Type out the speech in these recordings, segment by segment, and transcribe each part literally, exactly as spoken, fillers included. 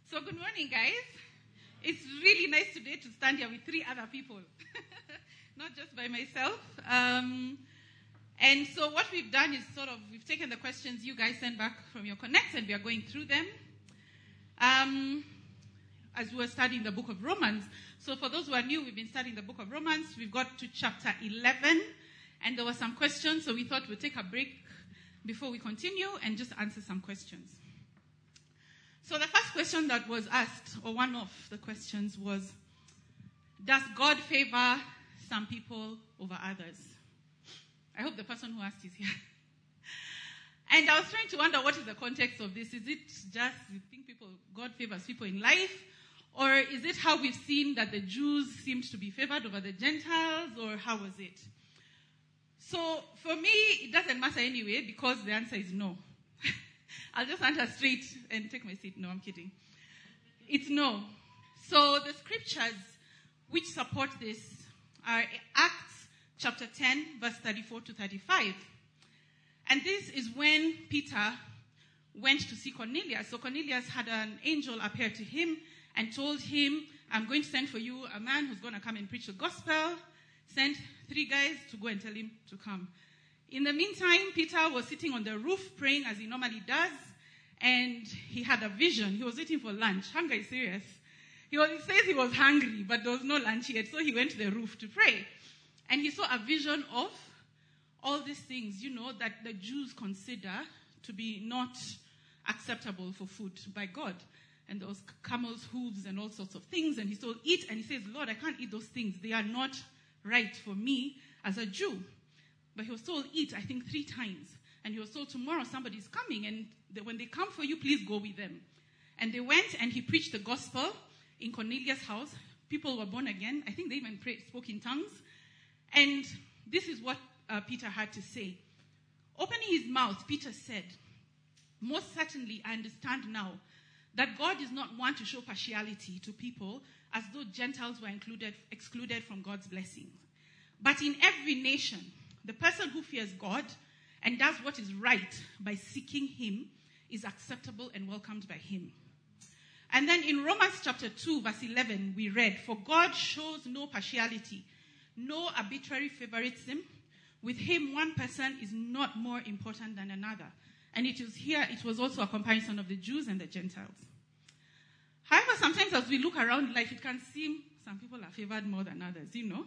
So good morning, guys. It's really nice today to stand here with three other people, not just by myself. Um, and so what we've done is sort of, we've taken the questions you guys sent back from your Connect, and we are going through them um, as we were studying the book of Romans. So for those who are new, we've been studying the book of Romans. We've got to chapter eleven, and there were some questions, so we thought we'd take a break before we continue and just answer some questions. So the first question that was asked, or one of the questions, was, does God favor some people over others? I hope the person who asked is here. And I was trying to wonder, what is the context of this? Is it just you think people, God favors people in life? Or is it how we've seen that the Jews seemed to be favored over the Gentiles? Or how was it? So for me, it doesn't matter anyway, because the answer is no. I'll just answer straight and take my seat. No, I'm kidding. It's no. So the scriptures which support this are Acts chapter ten, verse thirty-four to thirty-five. And this is when Peter went to see Cornelius. So Cornelius had an angel appear to him and told him, I'm going to send for you a man who's going to come and preach the gospel. Sent three guys to go and tell him to come. In the meantime, Peter was sitting on the roof praying as he normally does, and he had a vision. He was eating for lunch. Hunger is serious. He, was, he says he was hungry, but there was no lunch yet, so he went to the roof to pray. And he saw a vision of all these things, you know, that the Jews consider to be not acceptable for food by God. And those camel's hooves and all sorts of things. And he said, eat. And he says, Lord, I can't eat those things. They are not right for me as a Jew. But he was told, eat, I think, three times. And he was told, tomorrow somebody's coming, and they, when they come for you, please go with them. And they went, and he preached the gospel in Cornelius' house. People were born again. I think they even prayed, spoke in tongues. And this is what uh, Peter had to say. Opening his mouth, Peter said, most certainly I understand now that God is not one to show partiality to people as though Gentiles were included, excluded from God's blessings. But in every nation, the person who fears God and does what is right by seeking him is acceptable and welcomed by him. And then in Romans chapter two, verse eleven, we read, for God shows no partiality, no arbitrary favoritism. With him, one person is not more important than another. And it is here, it was also a comparison of the Jews and the Gentiles. However, sometimes as we look around life, it can seem some people are favored more than others, you know.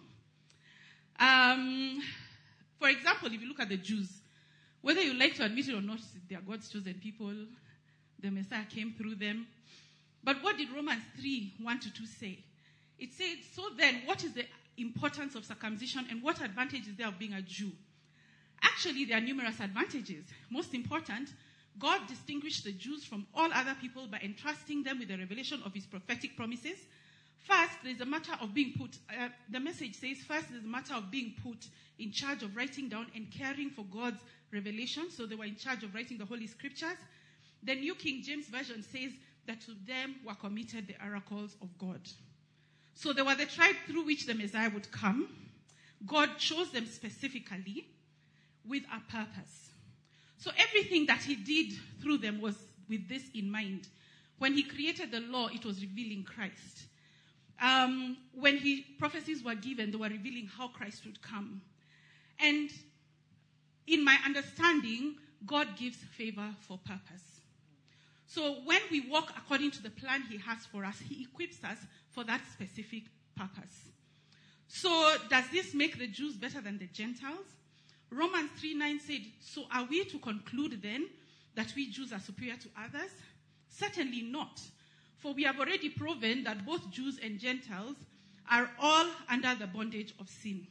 Um... For example, if you look at the Jews, whether you like to admit it or not, they are God's chosen people. The Messiah came through them. But what did Romans three, one to two say? It said, so then, what is the importance of circumcision and what advantage is there of being a Jew? Actually, there are numerous advantages. Most important, God distinguished the Jews from all other people by entrusting them with the revelation of his prophetic promises. First, there's a matter of being put, uh, the message says, first there's a matter of being put in charge of writing down and caring for God's revelation. So they were in charge of writing the Holy Scriptures. The New King James Version says that to them were committed the oracles of God. So they were the tribe through which the Messiah would come. God chose them specifically with a purpose. So everything that he did through them was with this in mind. When he created the law, it was revealing Christ. Um, when he, prophecies were given, they were revealing how Christ would come. And in my understanding, God gives favor for purpose. So when we walk according to the plan he has for us, he equips us for that specific purpose. So does this make the Jews better than the Gentiles? Romans three nine said, so are we to conclude then that we Jews are superior to others? Certainly not. For we have already proven that both Jews and Gentiles are all under the bondage of sin.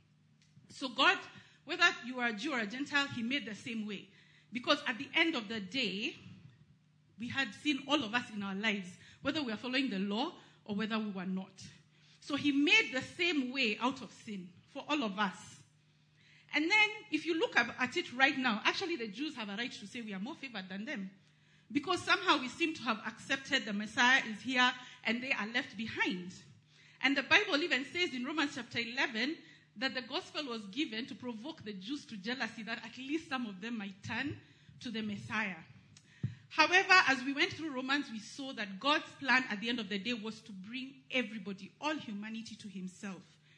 So God, whether you are a Jew or a Gentile, he made the same way. Because at the end of the day, we had seen all of us in our lives, whether we are following the law or whether we were not. So he made the same way out of sin for all of us. And then, if you look at it right now, actually the Jews have a right to say we are more favored than them. Because somehow we seem to have accepted the Messiah is here and they are left behind. And the Bible even says in Romans chapter eleven that the gospel was given to provoke the Jews to jealousy, that at least some of them might turn to the Messiah. However, as we went through Romans, we saw that God's plan at the end of the day was to bring everybody, all humanity, to himself.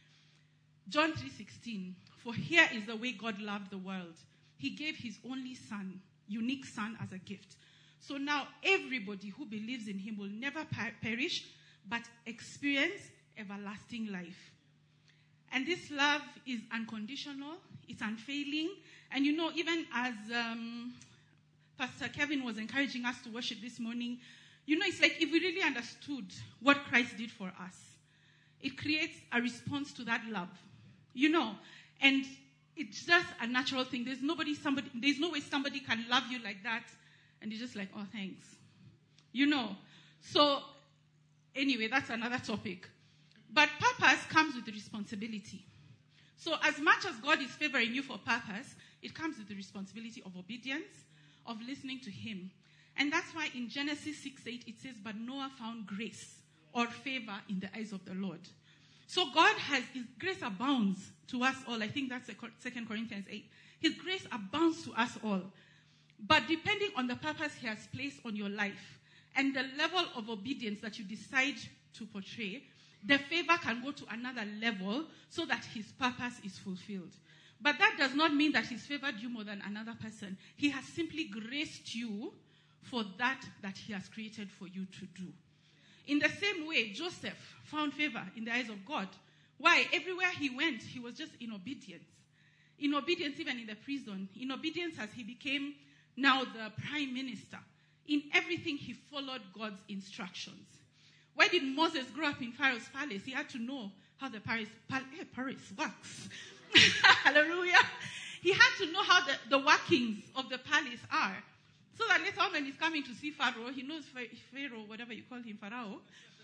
John three sixteen, for here is the way God loved the world. He gave his only son, unique son, as a gift. So now everybody who believes in him will never per- perish, but experience everlasting life. And this love is unconditional, it's unfailing. And you know, even as um, Pastor Kevin was encouraging us to worship this morning, you know, it's like if we really understood what Christ did for us, it creates a response to that love, you know. And it's just a natural thing. There's nobody, somebody, there's no way somebody can love you like that, and you're just like, oh, thanks, you know. So anyway, that's another topic. But purpose comes with the responsibility. So as much as God is favoring you for purpose, it comes with the responsibility of obedience, of listening to him. And that's why in Genesis six eight it says, but Noah found grace or favor in the eyes of the Lord. So God has, his grace abounds to us all. I think that's Second Corinthians eight. His grace abounds to us all. But depending on the purpose he has placed on your life and the level of obedience that you decide to portray, the favor can go to another level so that his purpose is fulfilled. But that does not mean that he's favored you more than another person. He has simply graced you for that that he has created for you to do. In the same way, Joseph found favor in the eyes of God. Why? Everywhere he went, he was just in obedience. In obedience even in the prison. In obedience as he became now the prime minister. In everything he followed God's instructions. Why did Moses grow up in Pharaoh's palace? He had to know how the Paris, pal- eh, Paris works. Hallelujah. He had to know how the, the workings of the palace are. So that later on when he's coming to see Pharaoh, he knows Pharaoh, whatever you call him, Pharaoh.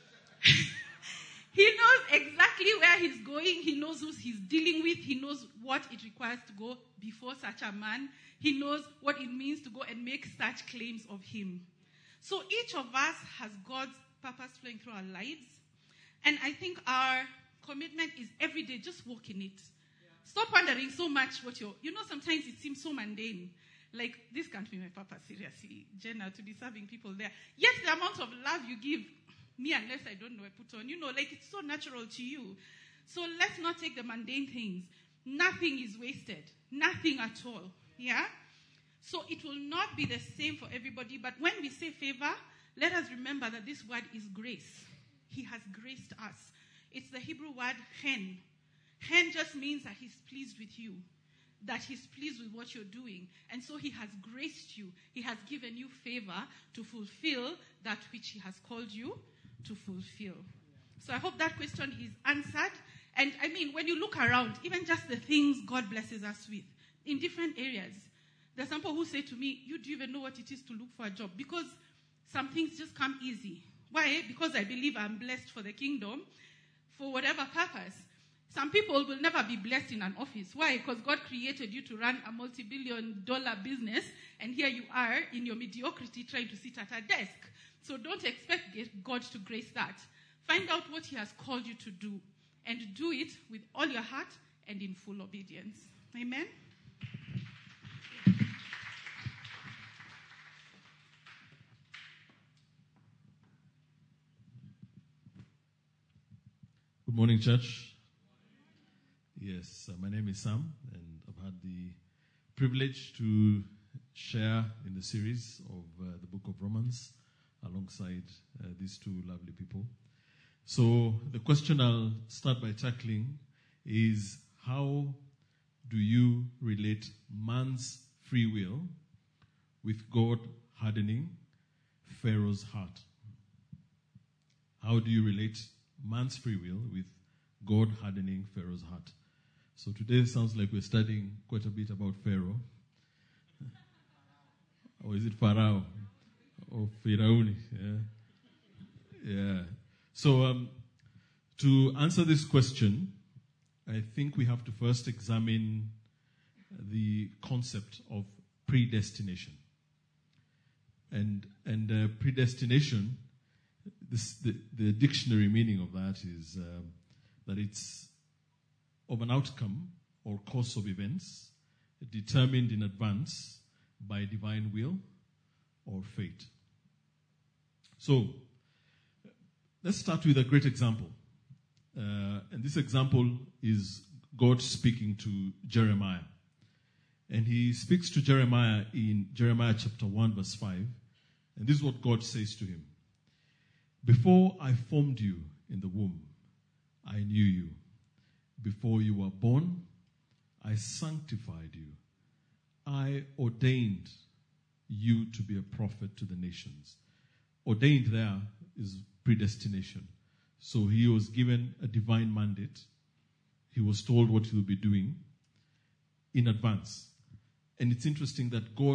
He knows exactly where he's going. He knows who he's dealing with. He knows what it requires to go before such a man. He knows what it means to go and make such claims of him. So each of us has God's purpose flowing through our lives. And I think our commitment is every day, just walk in it. Yeah. Stop wondering so much what you're, you know, sometimes it seems so mundane. Like, this can't be my purpose, seriously, Jenna, to be serving people there. Yes, the amount of love you give me, unless I don't know, I put on, you know, like it's so natural to you. So let's not take the mundane things. Nothing is wasted. Nothing at all. Yeah? So it will not be the same for everybody. But when we say favor, let us remember that this word is grace. He has graced us. It's the Hebrew word chen. Chen just means that he's pleased with you. That he's pleased with what you're doing. And so he has graced you. He has given you favor to fulfill that which he has called you to fulfill. So I hope that question is answered. And I mean, when you look around, even just the things God blesses us with in different areas. There's some people who say to me, you do even know what it is to look for a job? Because some things just come easy. Why? Because I believe I'm blessed for the kingdom, for whatever purpose. Some people will never be blessed in an office. Why? Because God created you to run a multi-billion dollar business, and here you are in your mediocrity trying to sit at a desk. So don't expect God to grace that. Find out what he has called you to do, and do it with all your heart and in full obedience. Amen? Good morning, church. Yes, uh, my name is Sam, and I've had the privilege to share in the series of uh, the book of Romans alongside uh, these two lovely people. So the question I'll start by tackling is, how do you relate man's free will with God hardening Pharaoh's heart? How do you relate man's free will with God hardening Pharaoh's heart? So today sounds like we're studying quite a bit about Pharaoh. Or is it Pharaoh? Or Pharaoni? Yeah. Yeah. So um, to answer this question, I think we have to first examine the concept of predestination. And and uh, predestination, this, the, the dictionary meaning of that is um, that it's of an outcome or course of events determined in advance by divine will or fate. So, let's start with a great example. Uh, and this example is God speaking to Jeremiah. And he speaks to Jeremiah in Jeremiah chapter one, verse five. And this is what God says to him. Before I formed you in the womb, I knew you. Before you were born, I sanctified you. I ordained you to be a prophet to the nations. Ordained there is predestination. So he was given a divine mandate. He was told what he will be doing in advance. And it's interesting that God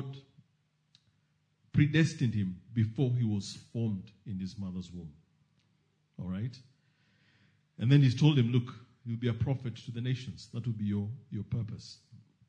predestined him before he was formed in his mother's womb. All right? And then he told him, look, you'll be a prophet to the nations. That will be your, your purpose.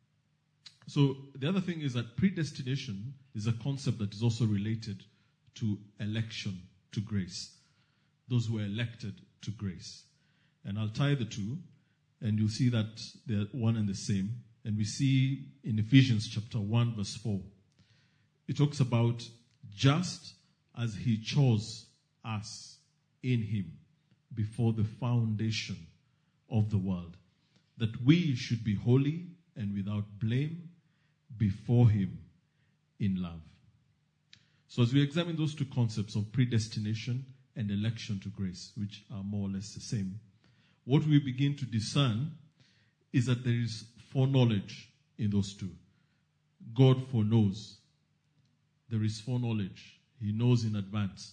So the other thing is that predestination is a concept that is also related to election to grace. Those who are elected to grace. And I'll tie the two, and you'll see that they're one and the same. And we see in Ephesians chapter one, verse four, it talks about just as he chose us in him before the foundation of the world, that we should be holy and without blame before him in love. So as we examine those two concepts of predestination and election to grace, which are more or less the same, what we begin to discern is that there is foreknowledge in those two. God foreknows. There is foreknowledge. He knows in advance.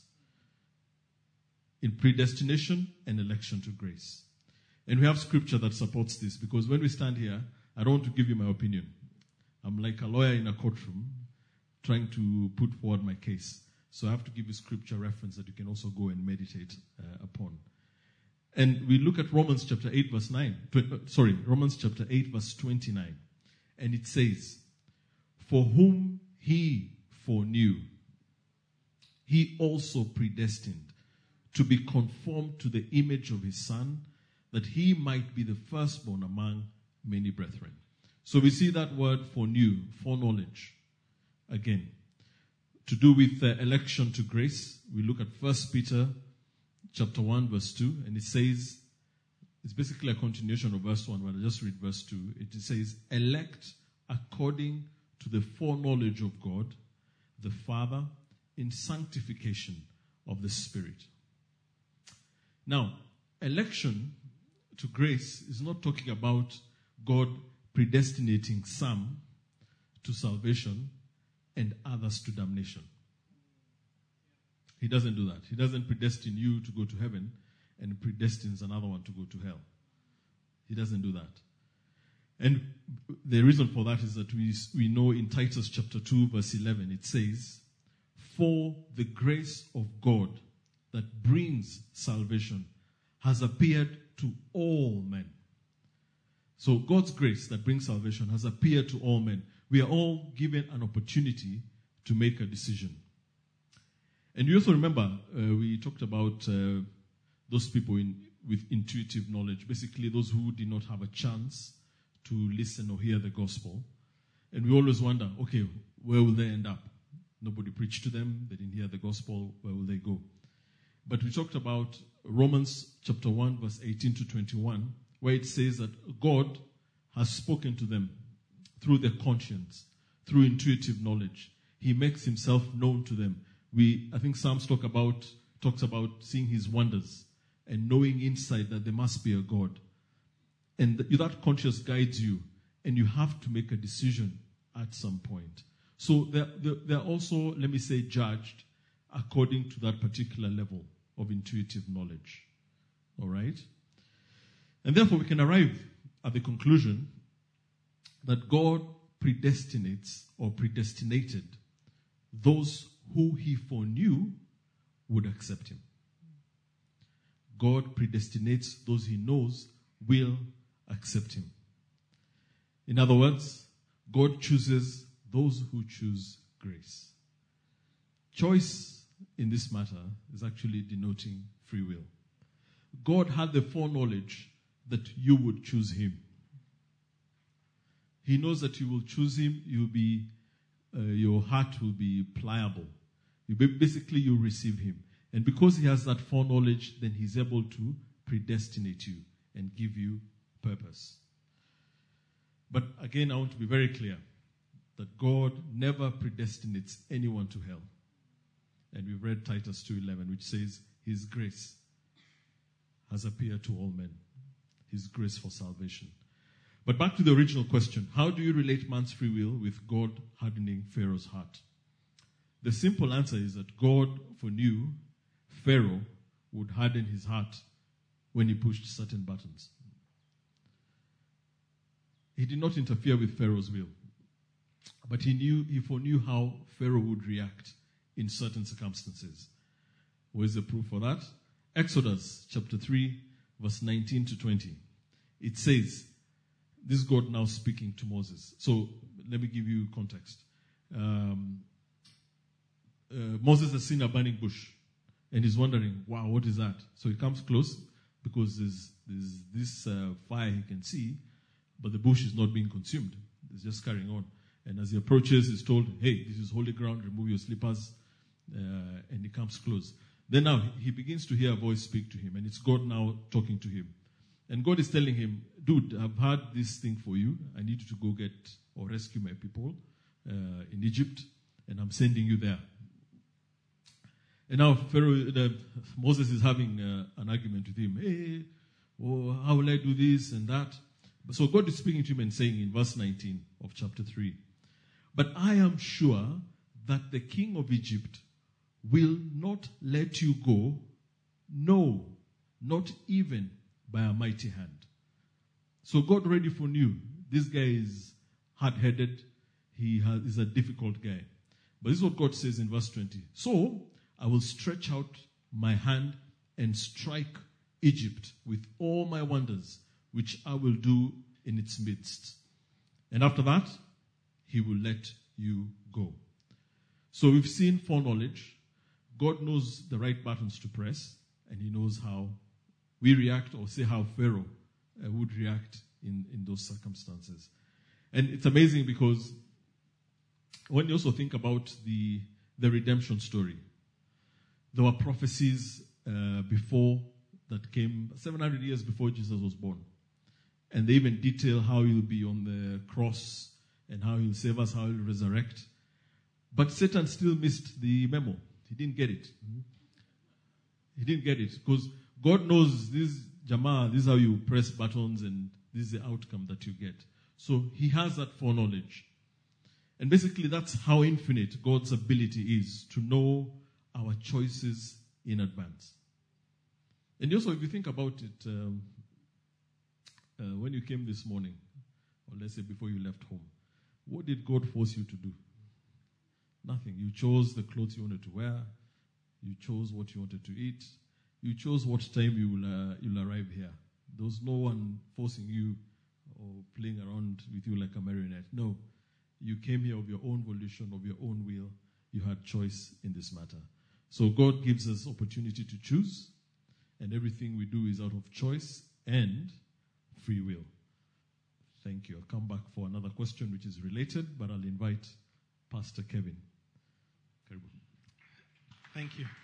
In predestination and election to grace. And we have scripture that supports this, because when we stand here, I don't want to give you my opinion. I'm like a lawyer in a courtroom trying to put forward my case. So I have to give you scripture reference that you can also go and meditate uh, upon. And we look at Romans chapter eight, verse nine. Tw- sorry, Romans chapter eight, verse twenty-nine. And it says, for whom he foreknew, he also predestined to be conformed to the image of his Son, that he might be the firstborn among many brethren. So we see that word foreknew, foreknowledge. Again, to do with uh, election to grace, we look at First Peter chapter one, verse two, and it says, it's basically a continuation of verse one, but I'll just read verse two. It says, elect according to the foreknowledge of God, the Father, in sanctification of the Spirit. Now, election to grace is not talking about God predestinating some to salvation and others to damnation. He doesn't do that. He doesn't predestine you to go to heaven and predestines another one to go to hell. He doesn't do that. And the reason for that is that we, we know in Titus chapter two, verse eleven, it says, for the grace of God that brings salvation has appeared to all men. So God's grace that brings salvation has appeared to all men. We are all given an opportunity to make a decision. And you also remember, uh, we talked about uh, those people in, with intuitive knowledge, basically those who did not have a chance to listen or hear the gospel. And we always wonder, okay, where will they end up? Nobody preached to them, they didn't hear the gospel, where will they go? But we talked about Romans chapter one, verse eighteen to twenty-one, where it says that God has spoken to them through their conscience, through intuitive knowledge. He makes himself known to them. We, I think Psalms talk about, talks about seeing his wonders and knowing inside that there must be a God. And that, that conscience guides you, and you have to make a decision at some point. So they're, they're also, let me say, judged according to that particular level of intuitive knowledge. All right? And therefore we can arrive at the conclusion that God predestinates or predestinated those who he foreknew would accept him. God predestinates those he knows will accept him. In other words, God chooses those who choose grace. Choice in this matter is actually denoting free will. God had the foreknowledge that you would choose him. He knows that you will choose him, you will be uh, your heart will be pliable. You ba- basically, you receive him. And because he has that foreknowledge, then he's able to predestinate you and give you purpose. But again, I want to be very clear that God never predestinates anyone to hell. And we've read Titus two eleven, which says, his grace has appeared to all men. His grace for salvation. But back to the original question, how do you relate man's free will with God hardening Pharaoh's heart? The simple answer is that God foreknew Pharaoh would harden his heart when he pushed certain buttons. He did not interfere with Pharaoh's will, but he knew, he foreknew how Pharaoh would react in certain circumstances. Where's the proof for that? Exodus chapter three, verse nineteen to twenty. It says, this is God now speaking to Moses. So let me give you context. Um, uh, Moses has seen a burning bush, and he's wondering, wow, what is that? So he comes close, because there's, there's this uh, fire he can see, but the bush is not being consumed. It's just carrying on. And as he approaches, he's told, hey, this is holy ground, remove your slippers. Uh, and he comes close. Then now he begins to hear a voice speak to him, and it's God now talking to him. And God is telling him, dude, I've had this thing for you. I need you to go get or rescue my people uh, in Egypt, and I'm sending you there. And now Pharaoh, uh, Moses is having uh, an argument with him. Hey, well, how will I do this and that? So God is speaking to him and saying in verse nineteen of chapter three, but I am sure that the king of Egypt will not let you go, no, not even by a mighty hand. So God already foreknew this guy is hard-headed, he has, is a difficult guy. But this is what God says in verse twenty. So I will stretch out my hand and strike Egypt with all my wonders, which I will do in its midst. And after that, he will let you go. So we've seen foreknowledge. God knows the right buttons to press, and he knows how we react, or say how Pharaoh uh, would react in, in those circumstances. And it's amazing because when you also think about the, the redemption story, there were prophecies uh, before that came seven hundred years before Jesus was born. And they even detail how he'll be on the cross and how he'll save us, how he'll resurrect. But Satan still missed the memo. He didn't get it. He didn't get it because God knows this, Jama, this is how you press buttons and this is the outcome that you get. So he has that foreknowledge. And basically that's how infinite God's ability is to know our choices in advance. And also if you think about it, um, uh, when you came this morning, or let's say before you left home, what did God force you to do? Nothing. You chose the clothes you wanted to wear. You chose what you wanted to eat. You chose what time you will uh, you'll arrive here. There was no one forcing you or playing around with you like a marionette. No. You came here of your own volition, of your own will. You had choice in this matter. So God gives us opportunity to choose, and everything we do is out of choice and free will. Thank you. I'll come back for another question which is related, but I'll invite Pastor Kevin. Thank you.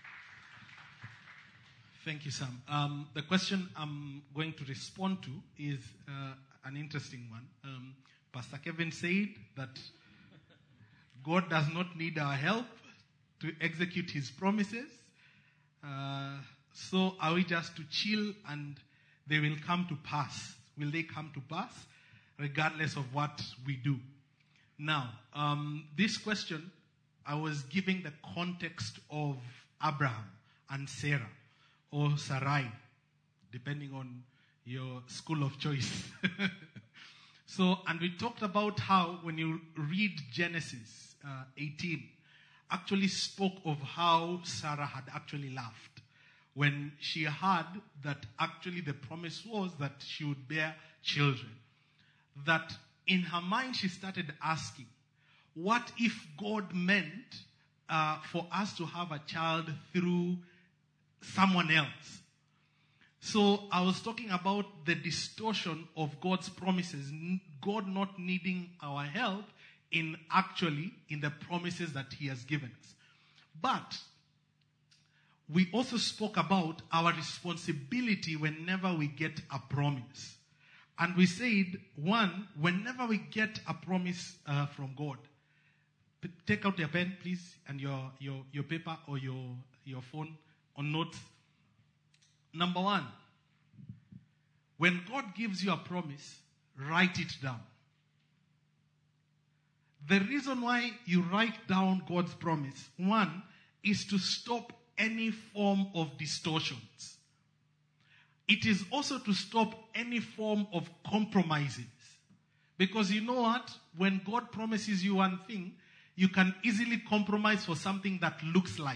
Thank you, Sam. Um, the question I'm going to respond to is uh, an interesting one. Um, Pastor Kevin said that God does not need our help to execute his promises. Uh, so are we just to chill and they will come to pass? Will they come to pass regardless of what we do? Now, um, this question, I was giving the context of Abraham and Sarah, or Sarai, depending on your school of choice. So, and we talked about how when you read Genesis uh, eighteen, actually spoke of how Sarah had actually laughed when she heard that actually the promise was that she would bear children. That in her mind she started asking, what if God meant uh, for us to have a child through someone else? So I was talking about the distortion of God's promises, God not needing our help in actually in the promises that he has given us. But we also spoke about our responsibility whenever we get a promise. And we said, one, whenever we get a promise uh, from God, p- take out your pen, please, and your, your, your paper or your, your phone on notes. Number one, when God gives you a promise, write it down. The reason why you write down God's promise, one, is to stop any form of distortions. It is also to stop any form of compromises. Because you know what? When God promises you one thing, you can easily compromise for something that looks like.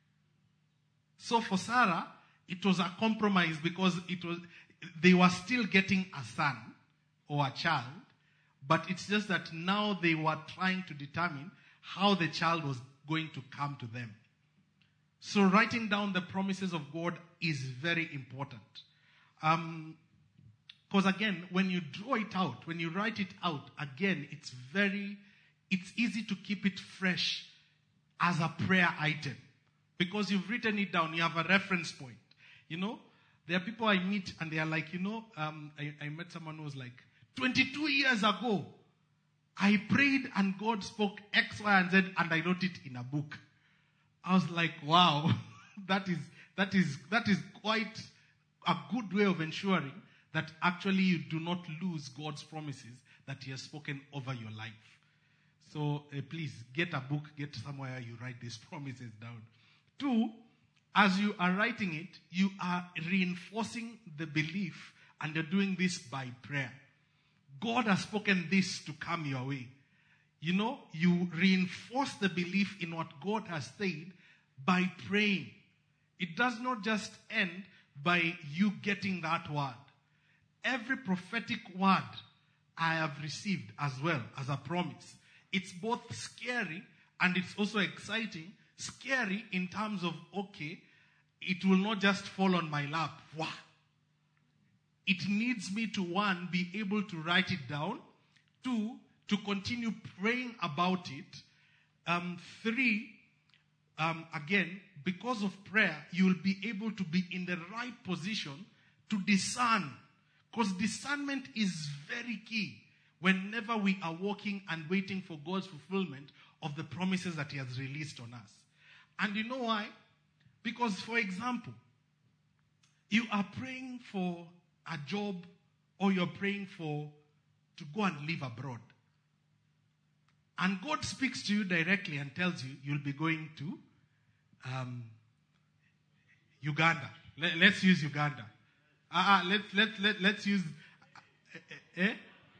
So for Sarah, it was a compromise because it was they were still getting a son or a child, but it's just that now they were trying to determine how the child was going to come to them. So writing down the promises of God is very important. Um, because again, when you draw it out, when you write it out, again, it's very, it's easy to keep it fresh as a prayer item. Because you've written it down, you have a reference point. You know, there are people I meet and they are like, you know, um, I, I met someone who was like, twenty-two years ago, I prayed and God spoke X, Y, and Z and I wrote it in a book. I was like, wow, that is, that is, that is quite a good way of ensuring that actually you do not lose God's promises that he has spoken over your life. So uh, please get a book, get somewhere you write these promises down. Two, as you are writing it, you are reinforcing the belief and you're doing this by prayer. God has spoken this to come your way. You know, you reinforce the belief in what God has said by praying. It does not just end by you getting that word. Every prophetic word I have received as well as a promise. It's both scary and it's also exciting. Scary in terms of, okay, it will not just fall on my lap. Wow. It needs me to, one, be able to write it down. Two, to continue praying about it. Um, three, um, again, because of prayer, you will be able to be in the right position to discern. Because discernment is very key whenever we are walking and waiting for God's fulfillment of the promises that he has released on us. And you know why? Because, for example, you are praying for a job or you're praying for to go and live abroad. And God speaks to you directly and tells you you'll be going to um, Uganda. Let, let's use Uganda. Uh, uh, let, let, let, let's use uh, eh?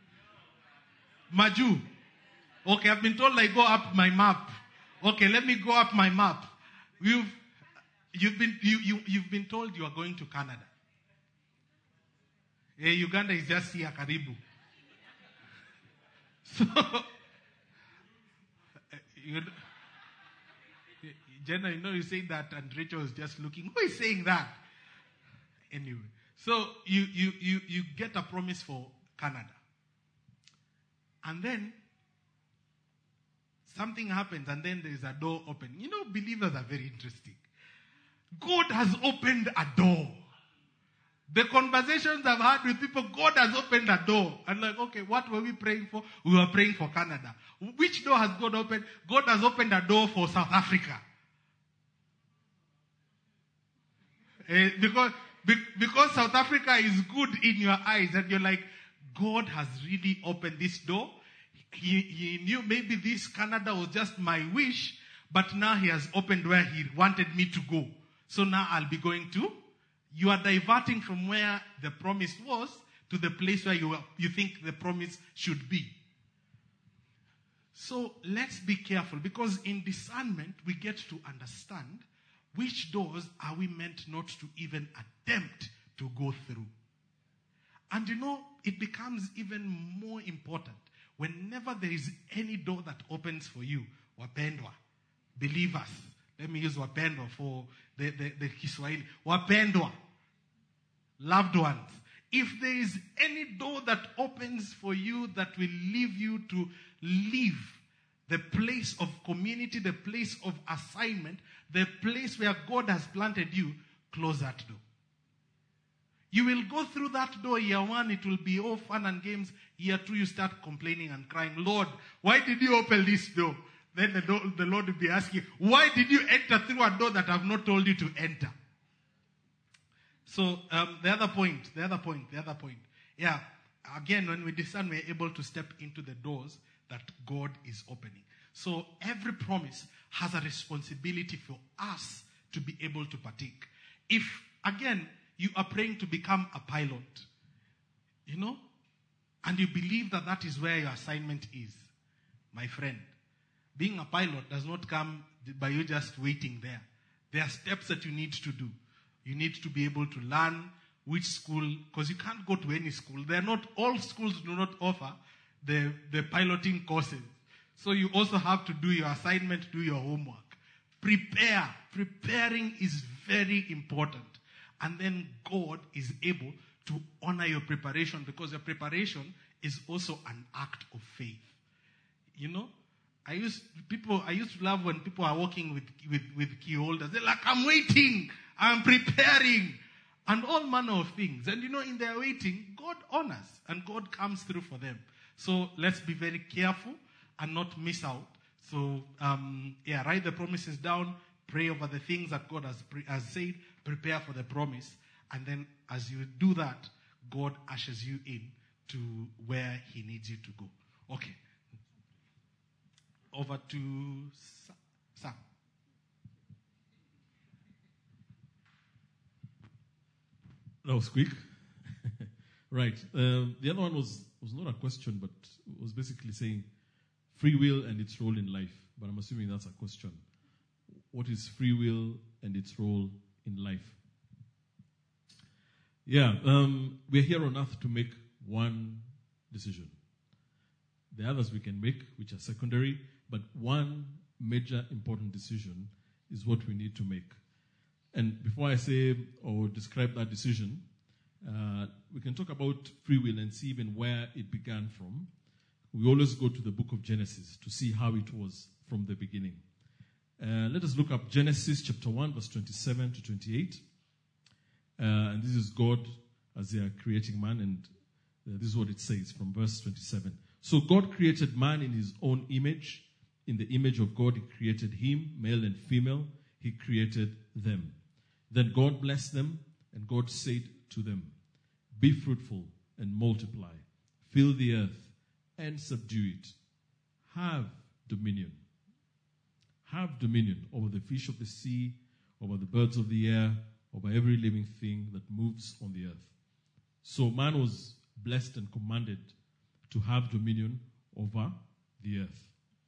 Maju. Okay, I've been told I go up my map. Okay, let me go up my map. You've, you've, been, you, you, you've been told you are going to Canada. Eh, Uganda is just here, karibu. So, you know, Jenna, you know, you say that, and Rachel is just looking. Who is saying that? Anyway, so you you you you get a promise for Canada, and then something happens, and then there is a door open. You know, believers are very interesting. God has opened a door. The conversations I've had with people, God has opened a door. And like, okay, what were we praying for? We were praying for Canada. Which door has God opened? God has opened a door for South Africa. Uh, because, because South Africa is good in your eyes, and you're like, God has really opened this door. He, he knew maybe this Canada was just my wish, but now he has opened where he wanted me to go. So now I'll be going to. You are diverting from where the promise was to the place where you, you think the promise should be. So let's be careful, because in discernment we get to understand which doors are we meant not to even attempt to go through. And you know, it becomes even more important whenever there is any door that opens for you. Wapendwa, believers. Let me use wapendwa for the, the, the Kiswahili. Wapendwa, loved ones. If there is any door that opens for you that will leave you to live the place of community, the place of assignment, the place where God has planted you, close that door. You will go through that door. Year one, it will be all fun and games. Year two, you start complaining and crying, Lord, why did you open this door? Then the, door, the Lord will be asking, why did you enter through a door that I have not told you to enter? So um, the other point, the other point, the other point. Yeah, again, when we discern, we're able to step into the doors that God is opening. So every promise has a responsibility for us to be able to partake. If, again, you are praying to become a pilot, you know, and you believe that that is where your assignment is, my friend, being a pilot does not come by you just waiting there. There are steps that you need to do. You need to be able to learn which school, because you can't go to any school. They're not, all schools do not offer the, the piloting courses. So you also have to do your assignment, do your homework. Prepare. Preparing is very important. And then God is able to honor your preparation, because your preparation is also an act of faith. You know, I used people. I used to love when people are walking with with with key holders. They're like, "I'm waiting, I'm preparing," and all manner of things. And you know, in their waiting, God honors and God comes through for them. So let's be very careful and not miss out. So um, yeah, write the promises down. Pray over the things that God has pre- has said. Prepare for the promise, and then as you do that, God ushers you in to where He needs you to go. Okay. Over to Sam. That was quick. Right. Uh, the other one was, was not a question, but was basically saying free will and its role in life. But I'm assuming that's a question. What is free will and its role in life? Yeah, um, we're here on earth to make one decision. The others we can make, which are secondary, but one major important decision is what we need to make. And before I say or describe that decision, uh, we can talk about free will and see even where it began from. We always go to the book of Genesis to see how it was from the beginning. Uh, let us look up Genesis chapter one, verse twenty-seven to twenty-eight. Uh, and this is God as they are creating man, and uh, this is what it says from verse twenty-seven. So God created man in his own image. In the image of God, he created him, male and female. He created them. Then God blessed them, and God said to them, be fruitful and multiply. Fill the earth and subdue it. Have dominion. Have dominion over the fish of the sea, over the birds of the air, over every living thing that moves on the earth. So man was blessed and commanded to have dominion over the earth.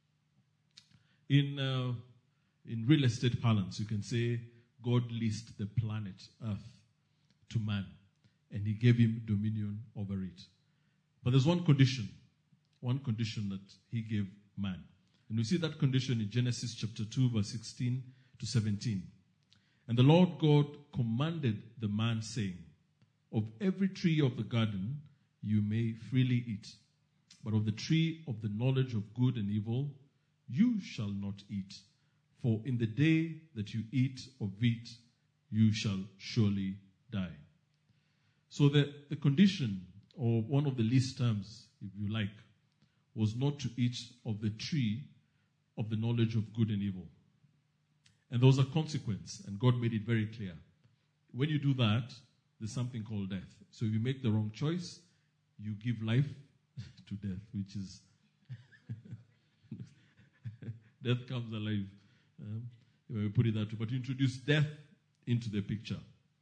In uh, in real estate parlance, you can say God leased the planet Earth to man, and he gave him dominion over it. But there's one condition, one condition that he gave man. And we see that condition in Genesis chapter two, verse sixteen to seventeen. And the Lord God commanded the man, saying, of every tree of the garden you may freely eat, but of the tree of the knowledge of good and evil you shall not eat. For in the day that you eat of it, you shall surely die. So the, the condition, or one of the least terms, if you like, was not to eat of the tree of the knowledge of good and evil. And there was a consequence, and God made it very clear. When you do that, there's something called death. So if you make the wrong choice, you give life to death, which is death comes alive. Um, if I put it that way. But you introduce death into the picture.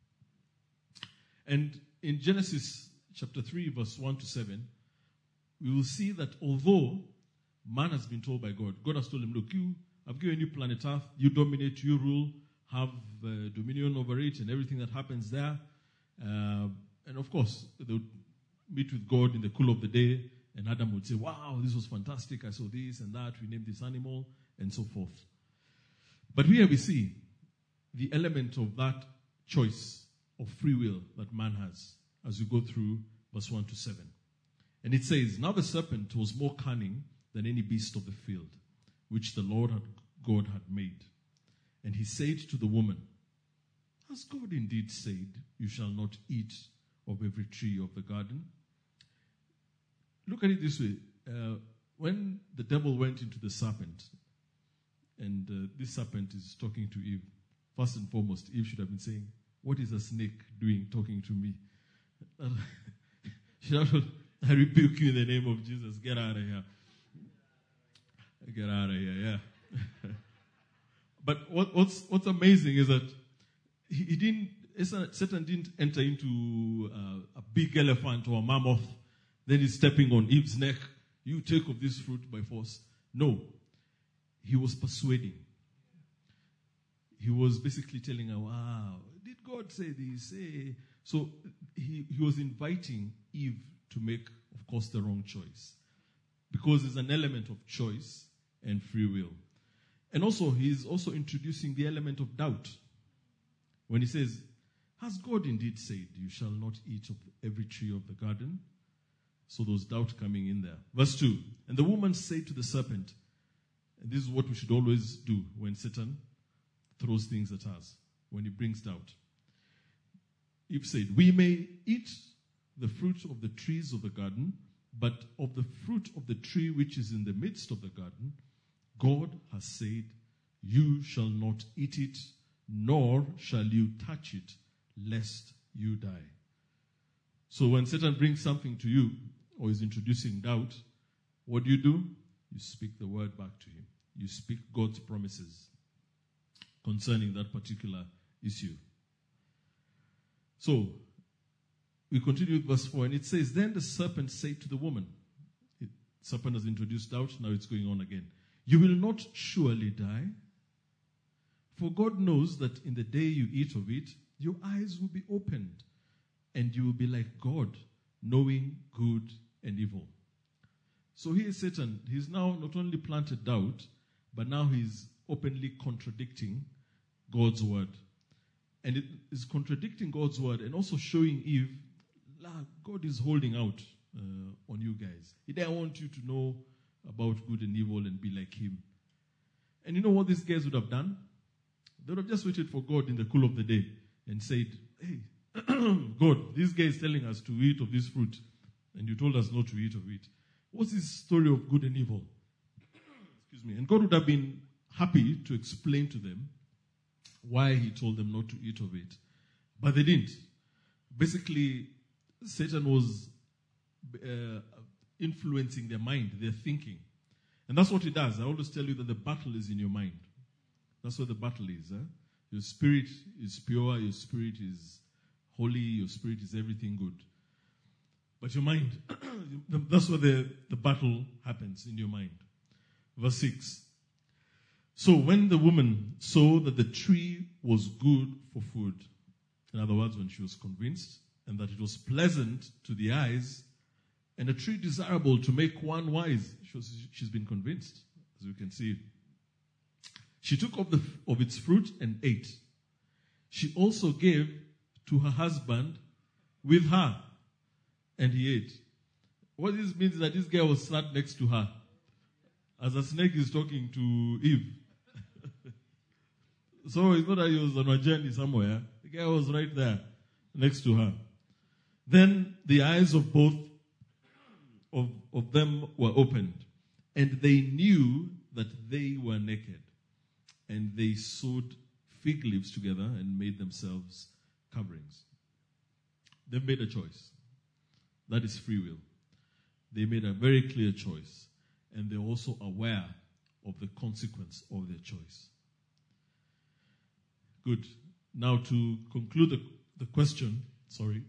And in Genesis chapter three, verse one to seven, we will see that although man has been told by God, God has told him, look, you, I've given you planet Earth, you dominate, you rule, have uh, dominion over it and everything that happens there. Uh, and of course, they would meet with God in the cool of the day, and Adam would say, wow, this was fantastic, I saw this and that, we named this animal, and so forth. But here we see the element of that choice of free will that man has as you go through verse one to seven. And it says, now the serpent was more cunning than any beast of the field which the Lord had, God had made. And he said to the woman, has God indeed said, you shall not eat of every tree of the garden? Look at it this way. Uh, when the devil went into the serpent, and uh, this serpent is talking to Eve, first and foremost, Eve should have been saying, what is a snake doing talking to me? She should have, I rebuke you in the name of Jesus. Get out of here. Get out of here, yeah. But what, what's what's amazing is that he, he didn't, Satan didn't enter into uh, a big elephant or a mammoth, then he's stepping on Eve's neck. You take of this fruit by force. No. He was persuading. He was basically telling her, wow, did God say this? Hey. So he, he was inviting Eve to make, of course, the wrong choice. Because there's an element of choice and free will. And also, he's also introducing the element of doubt. When he says, has God indeed said, you shall not eat of every tree of the garden? So there's doubt coming in there. Verse two, and the woman said to the serpent, and this is what we should always do when Satan throws things at us, when he brings doubt. Eve said, we may eat the fruit of the trees of the garden, but of the fruit of the tree which is in the midst of the garden, God has said, you shall not eat it, nor shall you touch it, lest you die. So when Satan brings something to you, or is introducing doubt, what do you do? You speak the word back to him. You speak God's promises concerning that particular issue. So, we continue with verse four, and it says, then the serpent said to the woman, it, serpent has introduced doubt, now it's going on again. You will not surely die, for God knows that in the day you eat of it, your eyes will be opened, and you will be like God, knowing good and evil. So here is Satan. He's now not only planted doubt, but now he's openly contradicting God's word. And it is contradicting God's word and also showing Eve, God is holding out uh, on you guys. He doesn't want you to know about good and evil and be like him. And you know what these guys would have done? They would have just waited for God in the cool of the day and said, hey, God, this guy is telling us to eat of this fruit, and you told us not to eat of it. What's this story of good and evil? Excuse me. And God would have been happy to explain to them why he told them not to eat of it. But they didn't. Basically, Satan was uh, influencing their mind, their thinking. And that's what he does. I always tell you that the battle is in your mind. That's where the battle is. Eh? Your spirit is pure, your spirit is holy, your spirit is everything good. But your mind, that's where the, the battle happens, in your mind. Verse six. So when the woman saw that the tree was good for food, in other words, when she was convinced, and that it was pleasant to the eyes, and a tree desirable to make one wise, she was, she's been convinced, as you can see. She took of, the, of its fruit and ate. She also gave to her husband with her, and he ate. What this means is that this guy was sat next to her, as a snake is talking to Eve. So it's not that he was on a journey somewhere. The guy was right there, next to her. Then the eyes of both of, of them were opened, and they knew that they were naked. And they sewed fig leaves together and made themselves coverings. They made a choice. That is free will. They made a very clear choice. And they're also aware of the consequence of their choice. Good. Now to conclude the, the question, sorry.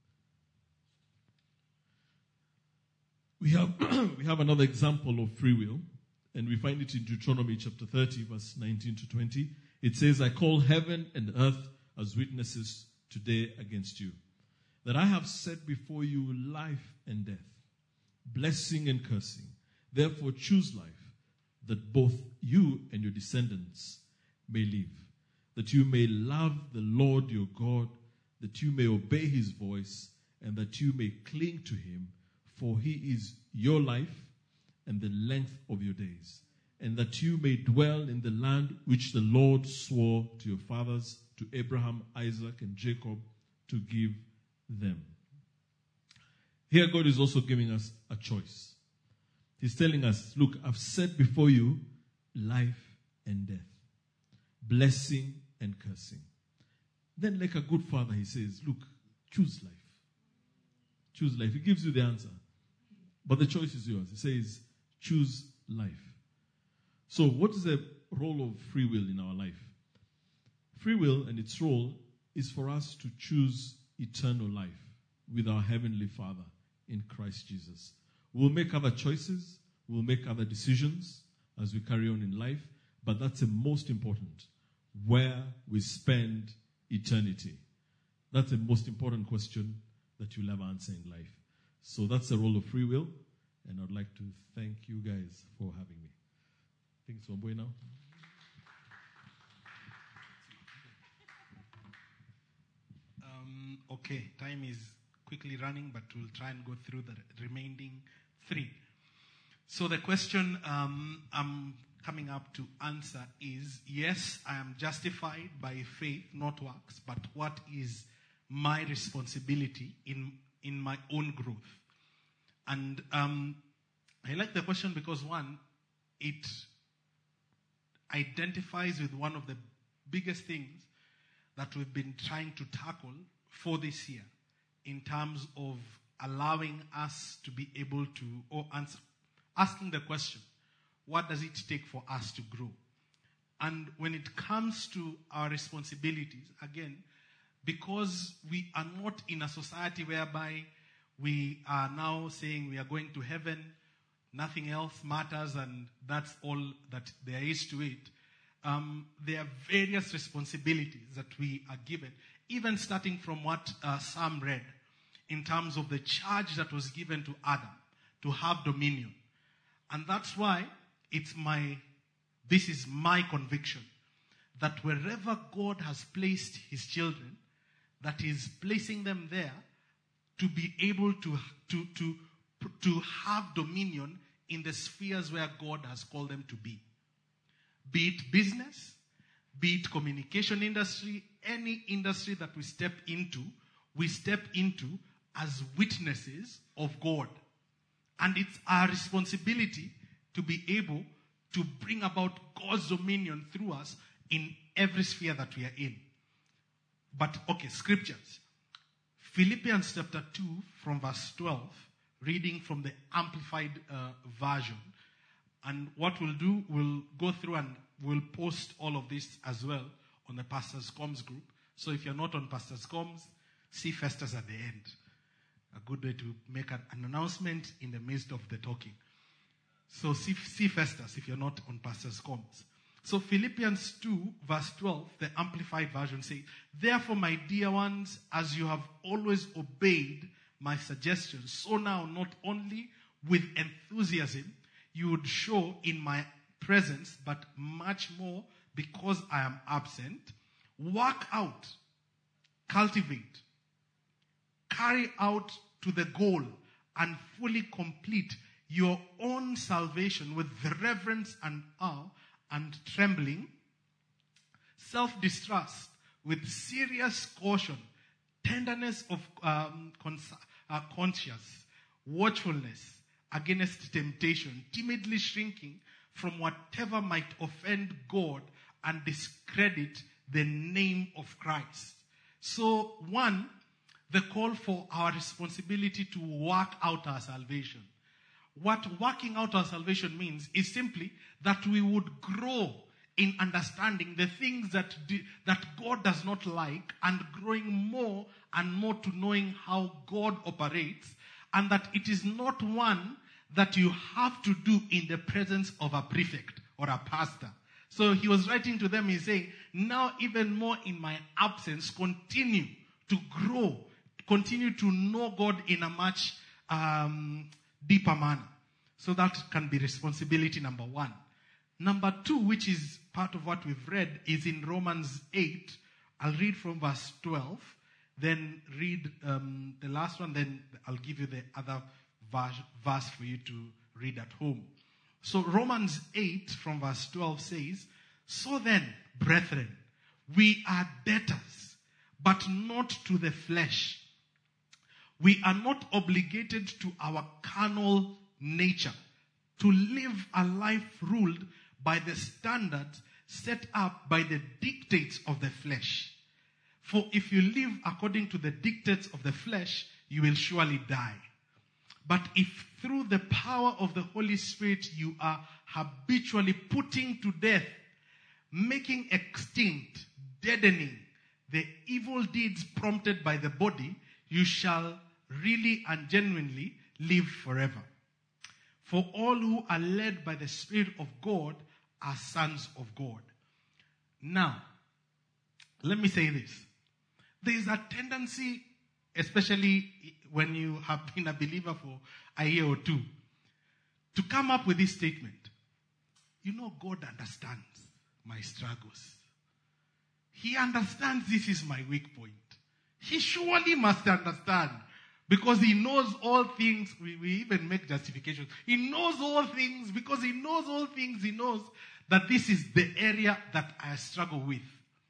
We have, we have another example of free will. And we find it in Deuteronomy chapter thirty, verse nineteen to twenty. It says, I call heaven and earth as witnesses today against you, that I have set before you life and death, blessing and cursing. Therefore choose life, that both you and your descendants may live, that you may love the Lord your God, that you may obey his voice, and that you may cling to him, for he is your life and the length of your days, and that you may dwell in the land which the Lord swore to your fathers, to Abraham, Isaac, and Jacob, to give them. Here God is also giving us a choice. He's telling us, look, I've set before you life and death, blessing and cursing. Then like a good father, he says, look, choose life. Choose life. He gives you the answer. But the choice is yours. He says, choose life. So what is the role of free will in our life? Free will and its role is for us to choose eternal life with our Heavenly Father in Christ Jesus. We'll make other choices. We'll make other decisions as we carry on in life. But that's the most important. Where we spend eternity. That's the most important question that you'll ever answer in life. So that's the role of free will. And I'd like to thank you guys for having me. I think it's one boy now. Um, okay, time is quickly running, but we'll try and go through the remaining three. So the question um, I'm coming up to answer is, yes, I am justified by faith, not works, but what is my responsibility in, in my own growth? And um, I like the question because, one, it identifies with one of the biggest things that we've been trying to tackle for this year in terms of allowing us to be able to, or answer, asking the question, what does it take for us to grow? And when it comes to our responsibilities, again, because we are not in a society whereby we are now saying we are going to heaven, nothing else matters, and that's all that there is to it. Um, there are various responsibilities that we are given, even starting from what uh, Sam read, in terms of the charge that was given to Adam to have dominion. And that's why it's my, this is my conviction, that wherever God has placed his children, that is placing them there to be able to, to, to, to have dominion in the spheres where God has called them to be. Be it business, be it communication industry, any industry that we step into, we step into as witnesses of God. And it's our responsibility to be able to bring about God's dominion through us in every sphere that we are in. But, okay, scriptures. Philippians chapter two from verse twelve, reading from the Amplified uh, version. And what we'll do, we'll go through and we'll post all of this as well on the Pastors Comms group. So if you're not on Pastors Comms, see Festus at the end. A good way to make an, an announcement in the midst of the talking. So see, see Festus if you're not on Pastors Comms. So Philippians two verse twelve, the Amplified version says, "Therefore, my dear ones, as you have always obeyed my suggestions, so now not only with enthusiasm you would show in my presence, but much more because I am absent. Work out, cultivate, carry out to the goal and fully complete your own salvation with reverence and awe and trembling, self-distrust with serious caution, tenderness of um, cons- uh, conscience, watchfulness against temptation, timidly shrinking from whatever might offend God and discredit the name of Christ." So, one, the call for our responsibility to work out our salvation. What working out our salvation means is simply that we would grow in understanding the things that di- that God does not like, and growing more and more to knowing how God operates, and that it is not one that you have to do in the presence of a prefect or a pastor. So he was writing to them, he's saying, now even more in my absence, continue to grow, continue to know God in a much um, deeper manner. So that can be responsibility number one. Number two, which is part of what we've read, is in Romans eight. I'll read from verse twelve, then read um, the last one, then I'll give you the other verse, verse for you to read at home. So Romans eight from verse twelve says, so then, brethren, we are debtors, but not to the flesh. We are not obligated to our carnal nature to live a life ruled by the standards set up by the dictates of the flesh. For if you live according to the dictates of the flesh, you will surely die. But if through the power of the Holy Spirit you are habitually putting to death, making extinct, deadening the evil deeds prompted by the body, you shall really and genuinely live forever. For all who are led by the Spirit of God are sons of God. Now, let me say this. There is a tendency, especially when you have been a believer for a year or two, to come up with this statement. You know, God understands my struggles. He understands this is my weak point. He surely must understand, because he knows all things. We, we even make justifications. He knows all things. Because he knows all things, he knows that this is the area that I struggle with.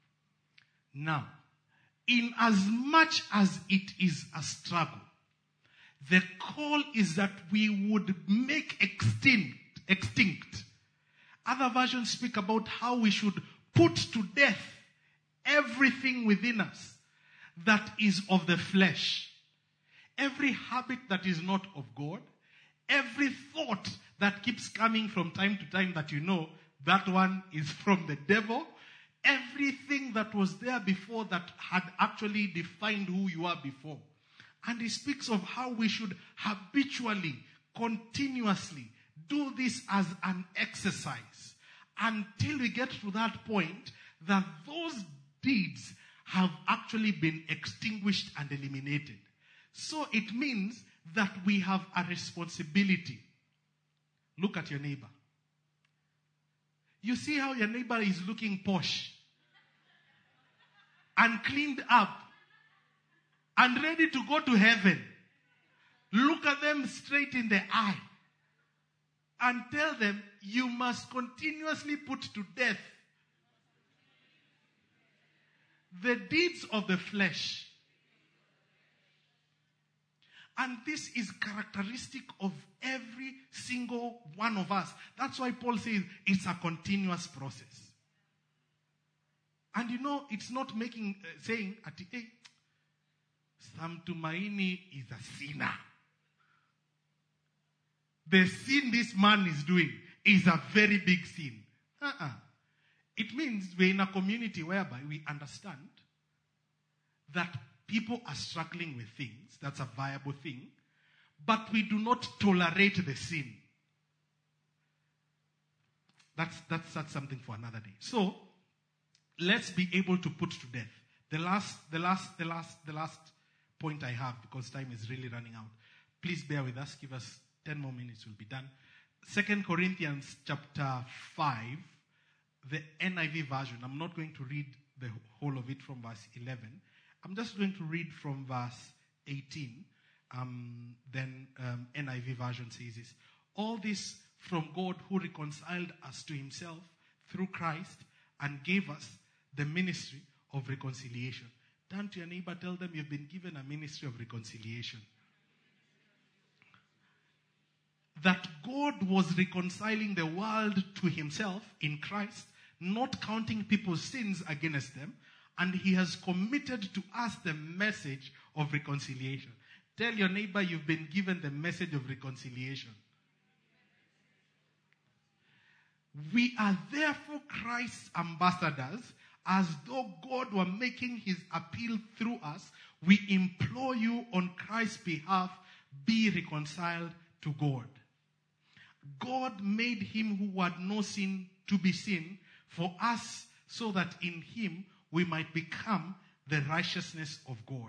Now, in as much as it is a struggle, the call is that we would make extinct, extinct. Other versions speak about how we should put to death everything within us that is of the flesh. Every habit that is not of God, every thought that keeps coming from time to time that you know that one is from the devil, everything that was there before that had actually defined who you are before. And he speaks of how we should habitually, continuously do this as an exercise until we get to that point that those deeds have actually been extinguished and eliminated. So it means that we have a responsibility. Look at your neighbor. You see how your neighbor is looking posh and cleaned up and ready to go to heaven. Look at them straight in the eye and tell them, you must continuously put to death the deeds of the flesh. And this is characteristic of every single one of us. That's why Paul says it's a continuous process. And you know, it's not making, uh, saying, hey, Sam Tumaini is a sinner. The sin this man is doing is a very big sin. Uh-uh. It means we're in a community whereby we understand that people are struggling with things. That's a viable thing. But we do not tolerate the sin. That's, that's, that's something for another day. So, let's be able to put to death. The last, the last, the last, the last point I have, because time is really running out. Please bear with us. Give us ten more minutes, we'll be done. Second Corinthians chapter five, the N I V version. I'm not going to read the whole of it from verse eleven. I'm just going to read from verse eighteen. Um, then um, N I V version says this. All this from God, who reconciled us to himself through Christ and gave us the ministry of reconciliation. Turn to your neighbor, tell them you've been given a ministry of reconciliation. That God was reconciling the world to himself in Christ, not counting people's sins against them, and he has committed to us the message of reconciliation. Tell your neighbor you've been given the message of reconciliation. We are therefore Christ's ambassadors, as though God were making his appeal through us. We implore you on Christ's behalf, be reconciled to God. God made him who had no sin to be sin for us, so that in him we might become the righteousness of God.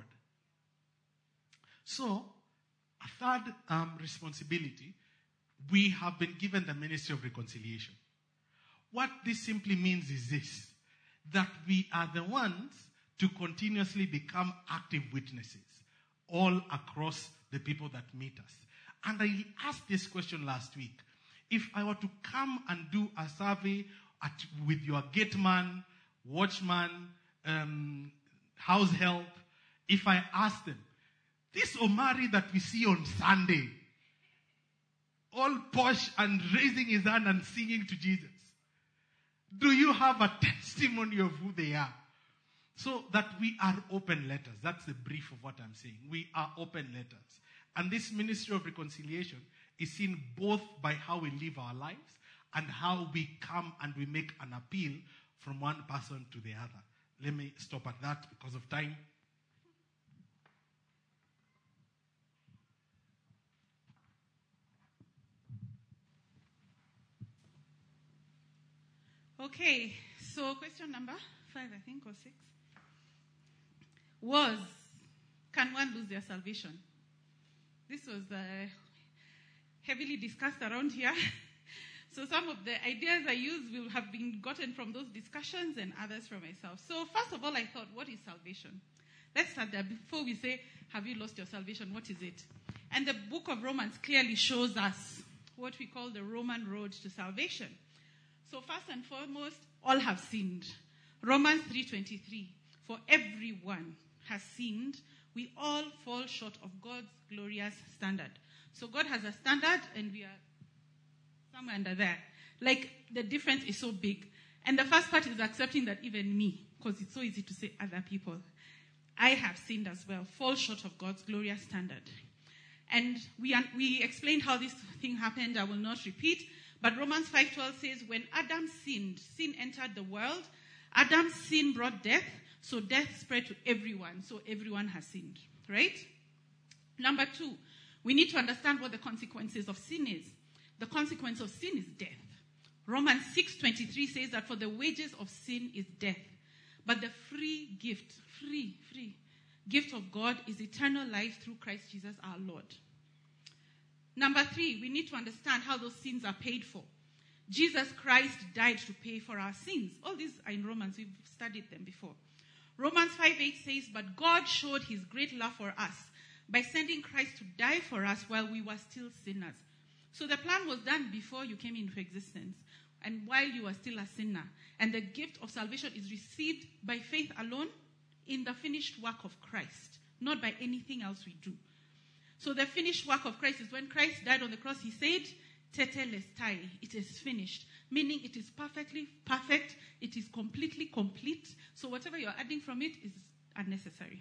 So, a third um, responsibility, we have been given the ministry of reconciliation. What this simply means is this, that we are the ones to continuously become active witnesses all across the people that meet us. And I asked this question last week. If I were to come and do a survey at, with your gate man, watchman, um, house help, if I ask them, this Omari that we see on Sunday, all posh and raising his hand and singing to Jesus, do you have a testimony of who they are? So that we are open letters. That's the brief of what I'm saying. We are open letters. And this ministry of reconciliation is seen both by how we live our lives and how we come and we make an appeal from one person to the other. Let me stop at that because of time. Okay, so question number five, I think, or six, was, can one lose their salvation? This was uh, heavily discussed around here. So some of the ideas I used will have been gotten from those discussions and others from myself. So first of all, I thought, what is salvation? Let's start there. Before we say, have you lost your salvation? What is it? And the book of Romans clearly shows us what we call the Roman road to salvation. So first and foremost, all have sinned. Romans three twenty-three, for everyone has sinned. We all fall short of God's glorious standard. So God has a standard and we are somewhere under there. Like the difference is so big. And the first part is accepting that even me, because it's so easy to say other people, I have sinned as well, fall short of God's glorious standard. And we, we explained how this thing happened. I will not repeat. But Romans five twelve says, when Adam sinned, sin entered the world. Adam's sin brought death, so death spread to everyone. So everyone has sinned, right? Number two, we need to understand what the consequences of sin is. The consequence of sin is death. Romans six twenty-three says that for the wages of sin is death. But the free gift, free, free gift of God is eternal life through Christ Jesus our Lord. Number three, we need to understand how those sins are paid for. Jesus Christ died to pay for our sins. All these are in Romans. We've studied them before. Romans five eight says, but God showed his great love for us by sending Christ to die for us while we were still sinners. So the plan was done before you came into existence and while you were still a sinner. And the gift of salvation is received by faith alone in the finished work of Christ, not by anything else we do. So the finished work of Christ is when Christ died on the cross, he said, tetelestai, it is finished. Meaning it is perfectly perfect, it is completely complete. So whatever you're adding from it is unnecessary.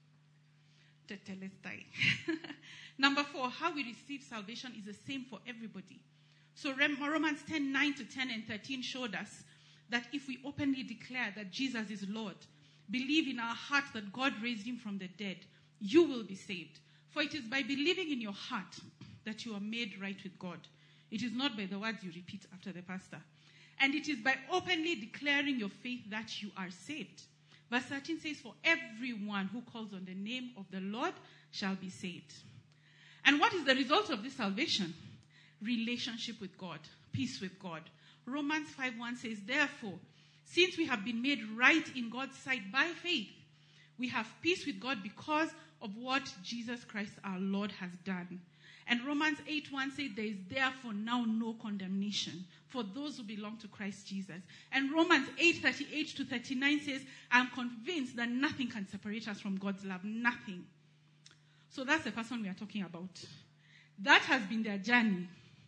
Tetelestai. Number four, how we receive salvation is the same for everybody. So Romans ten nine to ten and thirteen showed us that if we openly declare that Jesus is Lord, believe in our heart that God raised him from the dead, you will be saved. For it is by believing in your heart that you are made right with God. It is not by the words you repeat after the pastor. And it is by openly declaring your faith that you are saved. Verse thirteen says, for everyone who calls on the name of the Lord shall be saved. And what is the result of this salvation? Relationship with God, peace with God. Romans five one says, therefore, since we have been made right in God's sight by faith, we have peace with God because of what Jesus Christ our Lord has done. And Romans eight one says, there is therefore now no condemnation for those who belong to Christ Jesus. And Romans eight thirty-eight to thirty-nine says, I am convinced that nothing can separate us from God's love. Nothing. So that's the person we are talking about. That has been their journey.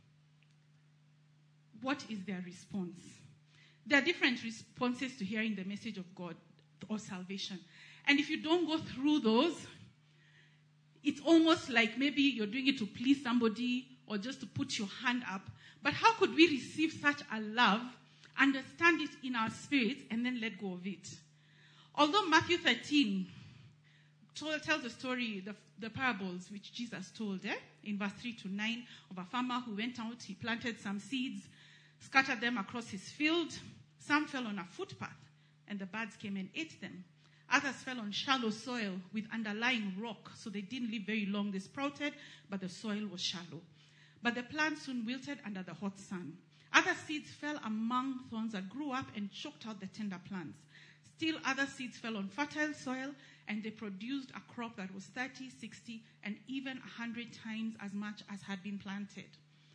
What is their response? There are different responses to hearing the message of God or salvation. And if you don't go through those, it's almost like maybe you're doing it to please somebody or just to put your hand up. But how could we receive such a love, understand it in our spirits, and then let go of it? Although Matthew thirteen told, tells the story, the, the parables which Jesus told, eh, in verse three to nine, of a farmer who went out, he planted some seeds, scattered them across his field. Some fell on a footpath, and the birds came and ate them. Others fell on shallow soil with underlying rock, so they didn't live very long. They sprouted, but the soil was shallow. But the plants soon wilted under the hot sun. Other seeds fell among thorns that grew up and choked out the tender plants. Still other seeds fell on fertile soil, and they produced a crop that was thirty, sixty, and even one hundred times as much as had been planted.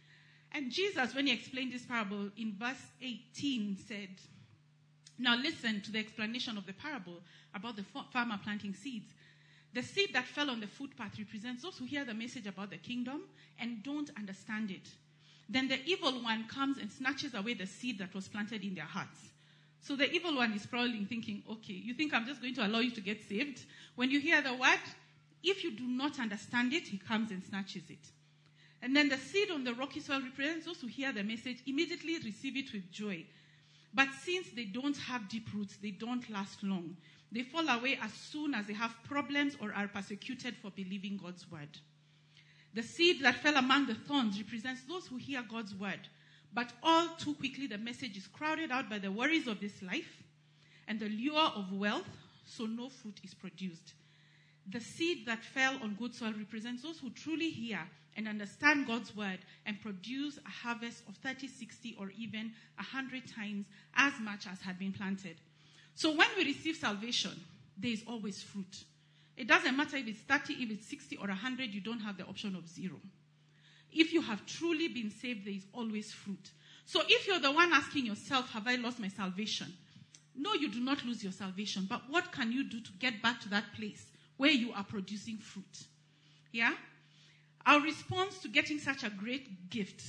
And Jesus, when he explained this parable in verse eighteen, said, now listen to the explanation of the parable about the farmer planting seeds. The seed that fell on the footpath represents those who hear the message about the kingdom and don't understand it. Then the evil one comes and snatches away the seed that was planted in their hearts. So the evil one is probably thinking, okay, you think I'm just going to allow you to get saved? When you hear the word, if you do not understand it, he comes and snatches it. And then the seed on the rocky soil represents those who hear the message, immediately receive it with joy. But since they don't have deep roots, they don't last long. They fall away as soon as they have problems or are persecuted for believing God's word. The seed that fell among the thorns represents those who hear God's word, but all too quickly the message is crowded out by the worries of this life and the lure of wealth, so no fruit is produced. The seed that fell on good soil represents those who truly hear and understand God's word and produce a harvest of thirty, sixty, or even one hundred times as much as had been planted. So when we receive salvation, there is always fruit. It doesn't matter if it's thirty, if it's sixty, or one hundred, you don't have the option of zero. If you have truly been saved, there is always fruit. So if you're the one asking yourself, have I lost my salvation? No, you do not lose your salvation. But what can you do to get back to that place where you are producing fruit? Yeah? Our response to getting such a great gift,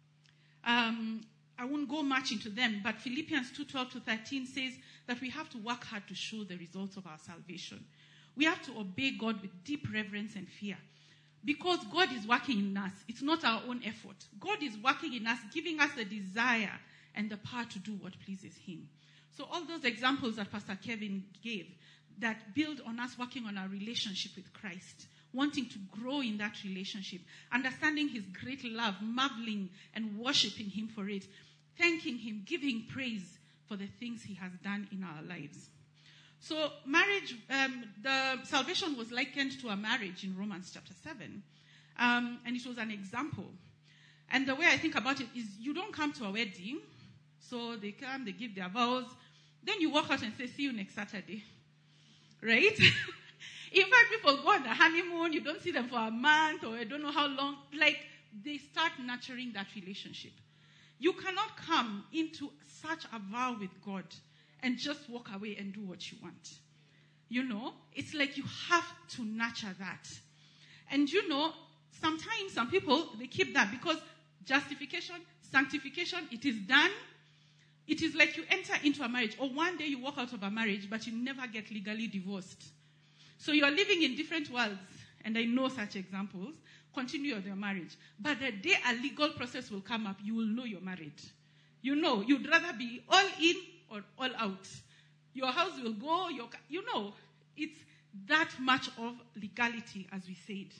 um, I won't go much into them, but Philippians two twelve to thirteen says that we have to work hard to show the results of our salvation. We have to obey God with deep reverence and fear. Because God is working in us. It's not our own effort. God is working in us, giving us the desire and the power to do what pleases him. So all those examples that Pastor Kevin gave that build on us working on our relationship with Christ, wanting to grow in that relationship, understanding his great love, marveling and worshiping him for it, thanking him, giving praise for the things he has done in our lives. So marriage, um, the salvation was likened to a marriage in Romans chapter seven. Um, and it was an example. And the way I think about it is you don't come to a wedding. So they come, they give their vows. Then you walk out and say, see you next Saturday. Right? In fact, people go on the honeymoon. You don't see them for a month or I don't know how long. Like, they start nurturing that relationship. You cannot come into such a vow with God and just walk away and do what you want. You know, it's like you have to nurture that. And you know, sometimes some people, they keep that because justification, sanctification, it is done. It is like you enter into a marriage or one day you walk out of a marriage, but you never get legally divorced. So you are living in different worlds, and I know such examples. Continue your marriage. But the day a legal process will come up, you will know you're married. You know, you'd rather be all in or all out. Your house will go, your, you know, it's that much of legality, as we said.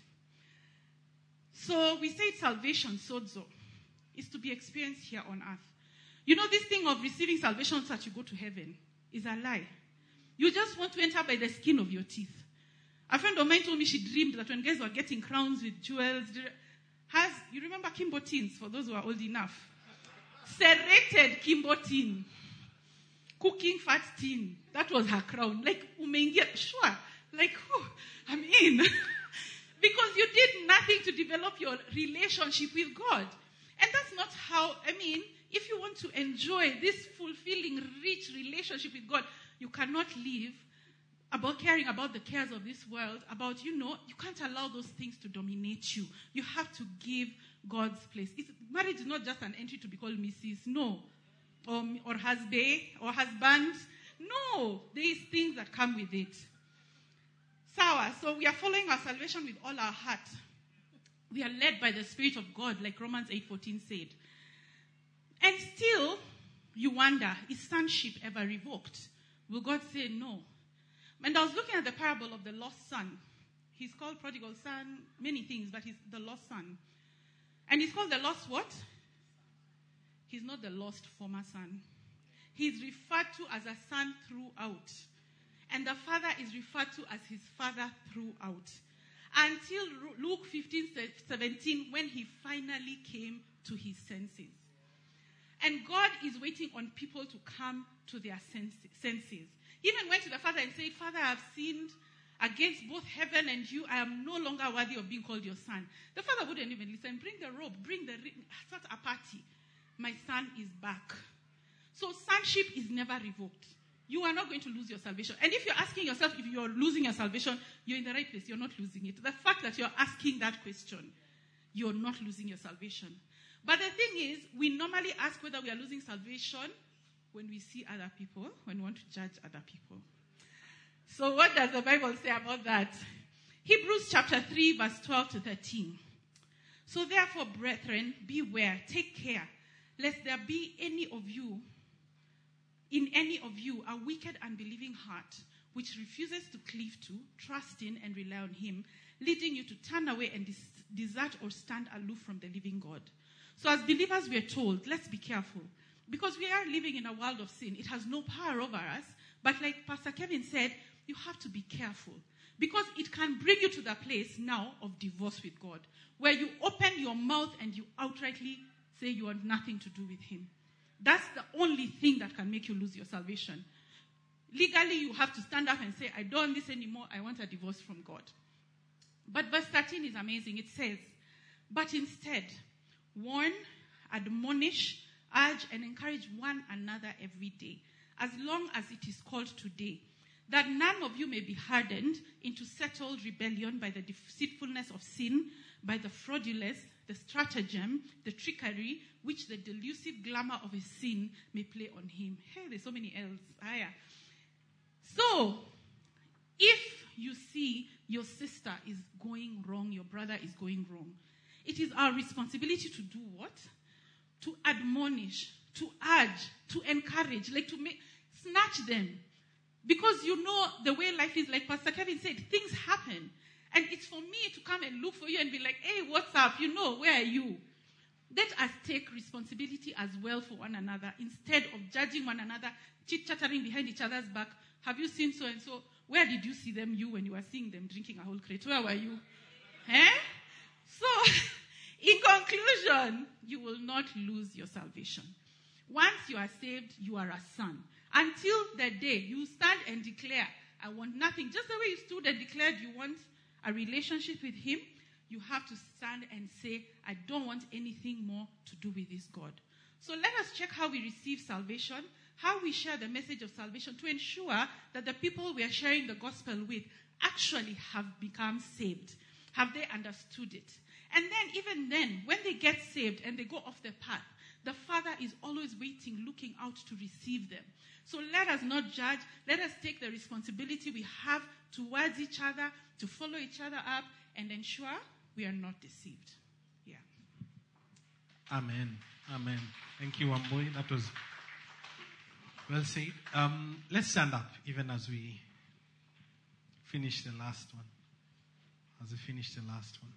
So we say salvation, sozo, is to be experienced here on earth. You know, this thing of receiving salvation so that you go to heaven is a lie. You just want to enter by the skin of your teeth. A friend of mine told me she dreamed that when guys were getting crowns with jewels, has, you remember Kimbo Teens, for those who are old enough? Serrated Kimbo Teen. Cooking fat teen. That was her crown. Like, umeingia, sure. Like, whew, I'm in. Because you did nothing to develop your relationship with God. And that's not how, I mean, if you want to enjoy this fulfilling, rich relationship with God, you cannot live about caring about the cares of this world, about, you know, you can't allow those things to dominate you. You have to give God's place. It's, marriage is not just an entry to be called Missus No. Or, or husband, or husband. No, there is things that come with it. Sawa, so we are following our salvation with all our heart. We are led by the Spirit of God, like Romans eight fourteen said. And still, you wonder, is sonship ever revoked? Will God say no? And I was looking at the parable of the lost son. He's called prodigal son, many things, but he's the lost son. And he's called the lost what? He's not the lost former son. He's referred to as a son throughout. And the father is referred to as his father throughout. Until Luke fifteen seventeen, when he finally came to his senses. And God is waiting on people to come to their senses. He even went to the father and said, Father, I've sinned. against both heaven and you, I am no longer worthy of being called your son. The father wouldn't even listen. Bring the robe, bring the ring, start a party. My son is back. So sonship is never revoked. You are not going to lose your salvation. And if you're asking yourself if you're losing your salvation, you're in the right place. You're not losing it. The fact that you're asking that question, you're not losing your salvation. But the thing is, we normally ask whether we are losing salvation when we see other people, when we want to judge other people. So what does the Bible say about that? Hebrews chapter three, verse twelve to thirteen. So therefore, brethren, beware, take care, lest there be any of you, in any of you, a wicked, unbelieving heart, which refuses to cleave to, trust in, and rely on him, leading you to turn away and dis- desert or stand aloof from the living God. So as believers, we are told, let's be careful. Because we are living in a world of sin. It has no power over us. But like Pastor Kevin said, you have to be careful. Because it can bring you to the place now of divorce with God, where you open your mouth and you outrightly say you want nothing to do with him. That's the only thing that can make you lose your salvation. Legally, you have to stand up and say, I don't want this anymore. I want a divorce from God. But verse thirteen is amazing. It says, but instead, warn, admonish, urge, and encourage one another every day, as long as it is called today, that none of you may be hardened into settled rebellion by the deceitfulness of sin, by the fraudulence, the stratagem, the trickery, which the delusive glamour of his sin may play on him. Hey, there's so many L's. Higher. So, if you see your sister is going wrong, your brother is going wrong, it is our responsibility to do what? To admonish, to urge, to encourage, like to make, snatch them. Because you know the way life is, like Pastor Kevin said, things happen. And it's for me to come and look for you and be like, hey, what's up? You know, where are you? Let us take responsibility as well for one another instead of judging one another, chit-chattering behind each other's back. Have you seen so-and-so? Where did you see them, you, when you were seeing them drinking a whole crate? Where were you? Eh? So, in conclusion, you will not lose your salvation. Once you are saved, you are a son. Until the day you stand and declare, I want nothing. Just the way you stood and declared you want a relationship with him, you have to stand and say, I don't want anything more to do with this God. So let us check how we receive salvation, how we share the message of salvation to ensure that the people we are sharing the gospel with actually have become saved. Have they understood it? And then, even then, when they get saved and they go off the path, the Father is always waiting, looking out to receive them. So let us not judge. Let us take the responsibility we have towards each other, to follow each other up, and ensure we are not deceived. Yeah. Amen. Amen. Thank you, Wambui. That was well said. Um, let's stand up even as we finish the last one. As we finish the last one.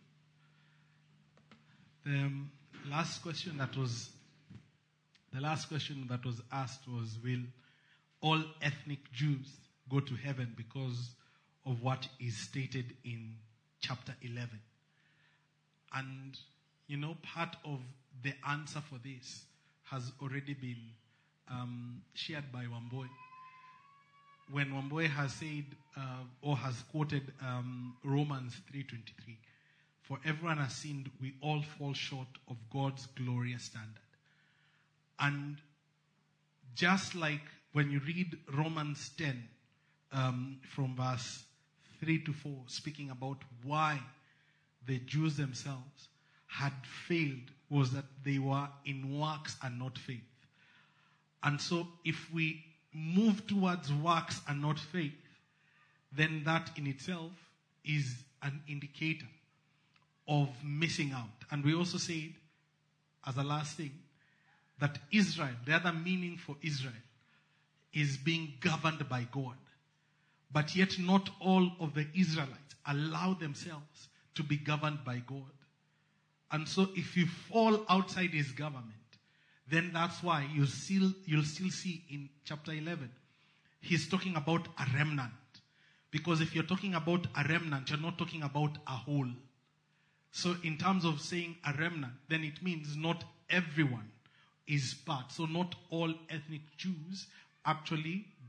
The um, last question that was the last question that was asked was, will all ethnic Jews go to heaven because of what is stated in chapter eleven? And, you know, part of the answer for this has already been um, shared by Wambui. When Wambui has said, uh, or has quoted um, Romans three twenty-three, for everyone has sinned, we all fall short of God's glorious standard. And just like when you read Romans ten, um, from verse three to four, speaking about why the Jews themselves had failed, was that they were in works and not faith. And so if we move towards works and not faith, then that in itself is an indicator of missing out. And we also said, as a last thing, that Israel, the other meaning for Israel, is being governed by God. But yet not all of the Israelites allow themselves to be governed by God. And so if you fall outside his government, then that's why you still, you'll still see in chapter eleven, he's talking about a remnant. Because if you're talking about a remnant, you're not talking about a whole. So in terms of saying a remnant, then it means not everyone is part. So not all ethnic Jews actually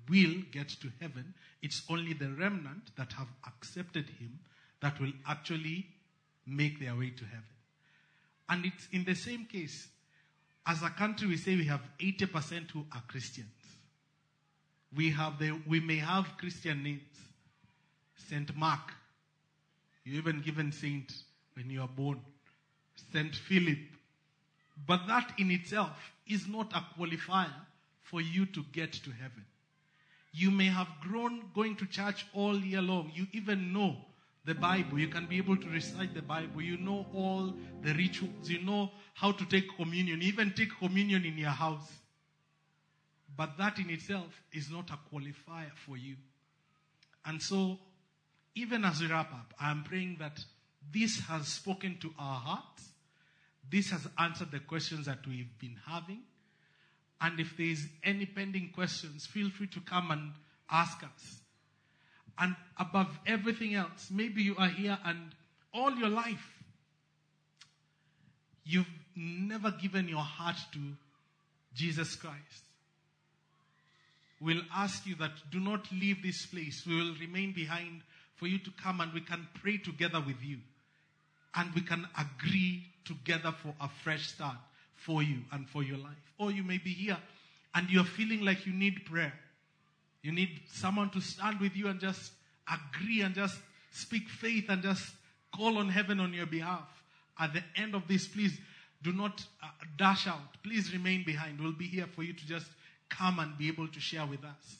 will get to heaven. It's only the remnant that have accepted him that will actually make their way to heaven. And it's in the same case. As a country, we say we have eighty percent who are Christians. We have the, we may have Christian names. Saint Mark. You're even given saint when you are born. Saint Philip. But that in itself is not a qualifier for you to get to heaven. You may have grown going to church all year long. You even know the Bible. You can be able to recite the Bible. You know all the rituals. You know how to take communion. You even take communion in your house. But that in itself is not a qualifier for you. And so, even as we wrap up, I'm praying that this has spoken to our hearts. This has answered the questions that we've been having. And if there is any pending questions, feel free to come and ask us. And above everything else, maybe you are here and all your life, you've never given your heart to Jesus Christ. We'll ask you that do not leave this place. We will remain behind for you to come and we can pray together with you. And we can agree together for a fresh start for you and for your life. Or you may be here and you're feeling like you need prayer. You need someone to stand with you and just agree and just speak faith and just call on heaven on your behalf. At the end of this, please do not uh, dash out. Please remain behind. We'll be here for you to just come and be able to share with us.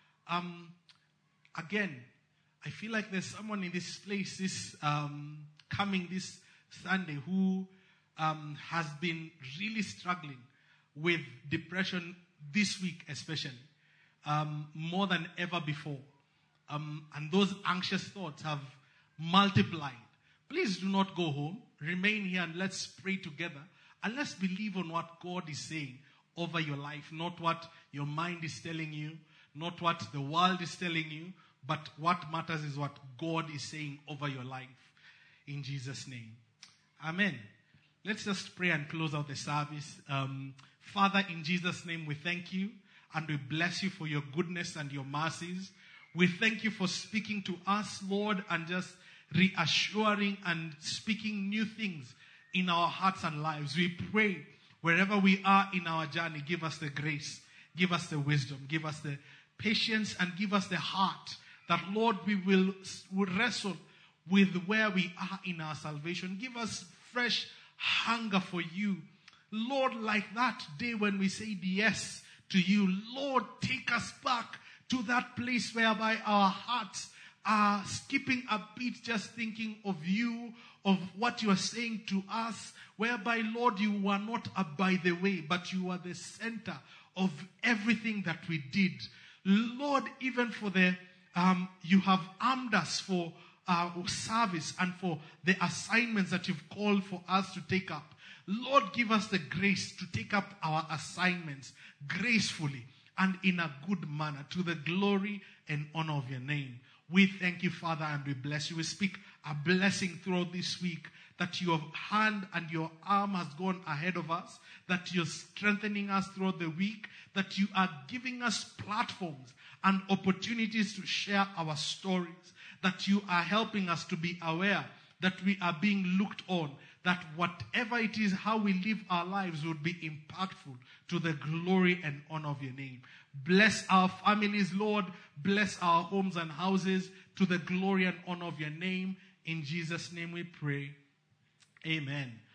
Um, again, I feel like there's someone in this place this um, coming this Sunday who um, has been really struggling with depression this week especially, um, more than ever before. Um, and those anxious thoughts have multiplied. Please do not go home. Remain here and let's pray together. And let's believe on what God is saying over your life. Not what your mind is telling you. Not what the world is telling you. But what matters is what God is saying over your life. In Jesus' name. Amen. Let's just pray and close out the service. Um, Father, in Jesus' name, we thank you. And we bless you for your goodness and your mercies. We thank you for speaking to us, Lord, and just reassuring and speaking new things in our hearts and lives. We pray wherever we are in our journey, give us the grace, give us the wisdom, give us the patience, and give us the heart that, Lord, we will, will wrestle with where we are in our salvation. Give us fresh hunger for you. Lord, like that day when we said yes to you, Lord, take us back to that place whereby our hearts are skipping a beat just thinking of you, of what you are saying to us, whereby, Lord, you are not a by the way, but you are the center of everything that we did. Lord, even for the, um, you have armed us for our service and for the assignments that you've called for us to take up. Lord, give us the grace to take up our assignments gracefully and in a good manner to the glory and honor of your name. We thank you, Father, and we bless you. We speak a blessing throughout this week, that your hand and your arm has gone ahead of us, that you're strengthening us throughout the week, that you are giving us platforms and opportunities to share our stories, that you are helping us to be aware that we are being looked on, that whatever it is, how we live our lives would be impactful to the glory and honor of your name. Bless our families, Lord. Bless our homes and houses to the glory and honor of your name. In Jesus' name we pray. Amen.